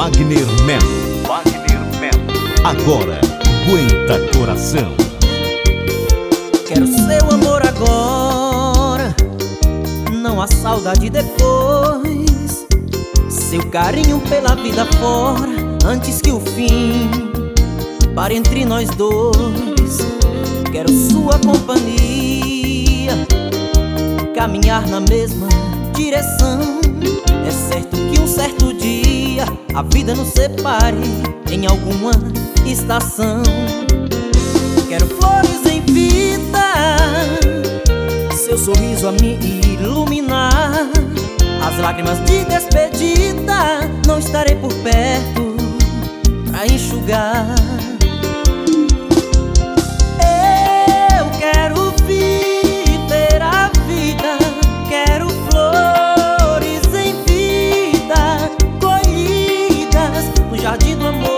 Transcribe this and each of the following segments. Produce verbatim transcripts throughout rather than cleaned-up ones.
Wagner Melo. Wagner Melo. Agora, aguenta coração. Quero seu amor agora, não há saudade depois. Seu carinho pela vida fora, antes que o fim pare entre nós dois. Quero sua companhia, caminhar na mesma direção. É certo que um certo dia a vida nos separe em alguma estação. Quero flores em vida, seu sorriso a me iluminar. As lágrimas de despedida, não estarei por perto pra enxugar. Eu quero viver a vida, quero flores em vida, colhidas no jardim do amor.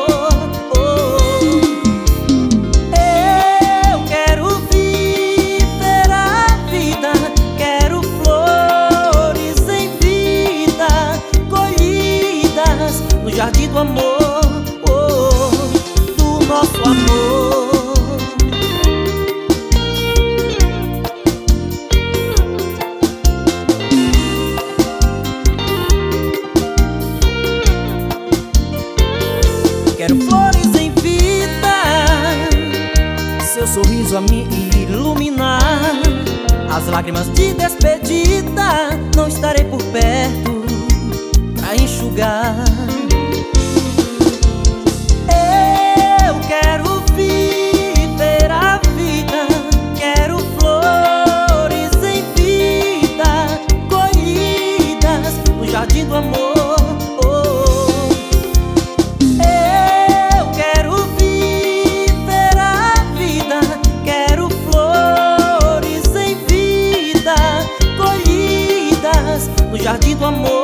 No jardim do amor, oh, do nosso amor. Quero flores em vida, seu sorriso a me iluminar. As lágrimas de despedida, não estarei por perto pra enxugar. Quero viver a vida, quero flores em vida, colhidas no jardim do amor. Oh, eu quero viver a vida, quero flores em vida, colhidas no jardim do amor.